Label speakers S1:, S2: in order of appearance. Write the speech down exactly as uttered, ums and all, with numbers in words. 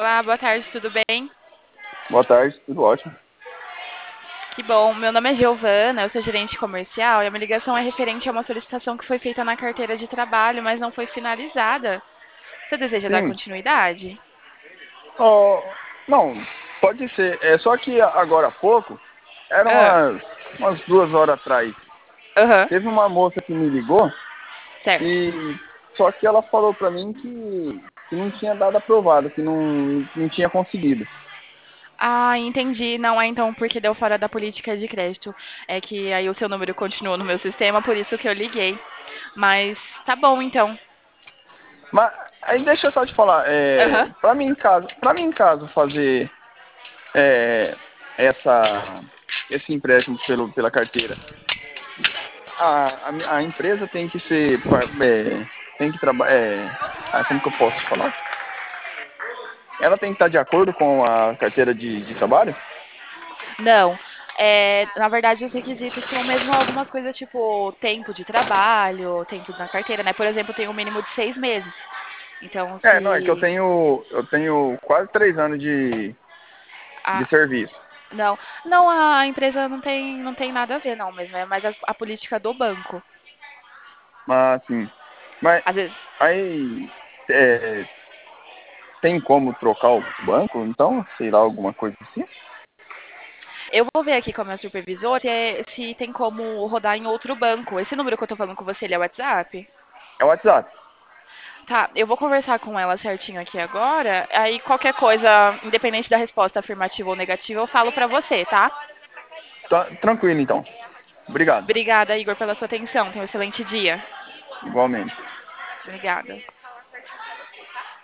S1: Olá, boa tarde, tudo bem?
S2: Boa tarde, tudo ótimo.
S1: Que bom, meu nome é Giovana, eu sou gerente comercial e a minha ligação é referente a uma solicitação que foi feita na carteira de trabalho, mas não foi finalizada. Você deseja dar
S2: Sim.
S1: continuidade?
S2: Oh, não, pode ser. É só que agora há pouco, eram
S1: Ah,
S2: umas, umas duas horas atrás,
S1: aham,
S2: teve uma moça que me ligou
S1: certo.
S2: e só que ela falou pra mim que, que não tinha dado aprovado, que não, não tinha conseguido.
S1: Ah, entendi. Não é então porque deu fora da política de crédito. É que aí o seu número continuou no meu sistema, por isso que eu liguei. Mas tá bom então.
S2: Mas aí deixa eu só te falar, é,
S1: Aham.
S2: pra mim em casa, para mim em casa fazer é, essa esse empréstimo pelo, pela carteira, a, a, a empresa tem que ser, é, tem que trabalhar, é, ah, como que eu posso falar? Ela tem que estar de acordo com a carteira de, de trabalho?
S1: Não. É, na verdade, os requisitos são mesmo algumas coisas tipo tempo de trabalho, tempo na carteira, né? Por exemplo, tem um mínimo de seis meses. Então,
S2: É, não, é que eu
S1: se
S2: tenho, eu tenho quase três anos de,
S1: a
S2: de serviço.
S1: não, não a empresa não tem não tem nada a ver, não, mesmo é mais a, a política do banco.
S2: Mas assim, mas
S1: Às vezes
S2: aí é, tem como trocar o banco, então, sei lá, alguma coisa assim?
S1: eu vou ver aqui com a minha supervisora se, é- se tem como rodar em outro banco. Esse número que eu tô falando com você, ele é WhatsApp?
S2: É o WhatsApp.
S1: Tá, eu vou conversar com ela certinho aqui agora. Aí qualquer coisa, independente da resposta afirmativa ou negativa, eu falo pra você, tá?
S2: Tá, tranquilo então. Obrigado.
S1: Obrigada, Igor, pela sua atenção. Tenha um excelente dia.
S2: Igualmente.
S1: Obrigada.